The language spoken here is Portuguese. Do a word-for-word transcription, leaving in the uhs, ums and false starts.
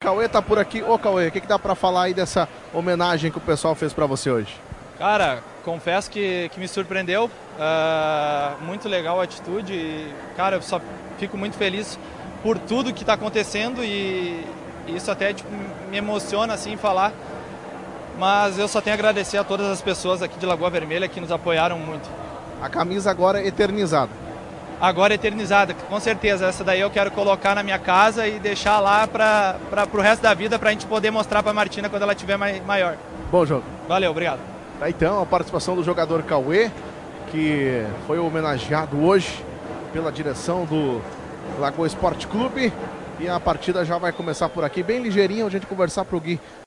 Cauê tá por aqui. Ô Cauê, o que, que dá pra falar aí dessa homenagem que o pessoal fez pra você hoje? Cara, confesso que, que me surpreendeu, uh, muito legal a atitude e, cara, eu só fico muito feliz por tudo que está acontecendo e, e isso até tipo, me emociona assim falar, mas eu só tenho a agradecer a todas as pessoas aqui de Lagoa Vermelha que nos apoiaram muito. A camisa agora é eternizada. Agora eternizada, com certeza, essa daí eu quero colocar na minha casa e deixar lá para o resto da vida para a gente poder mostrar para a Martina quando ela estiver mai, maior. Bom jogo. Valeu, obrigado. Tá, então, a participação do jogador Cauê, que foi homenageado hoje pela direção do Lagoa Esporte Clube. E a partida já vai começar por aqui, bem ligeirinho, a gente conversar pro Gui.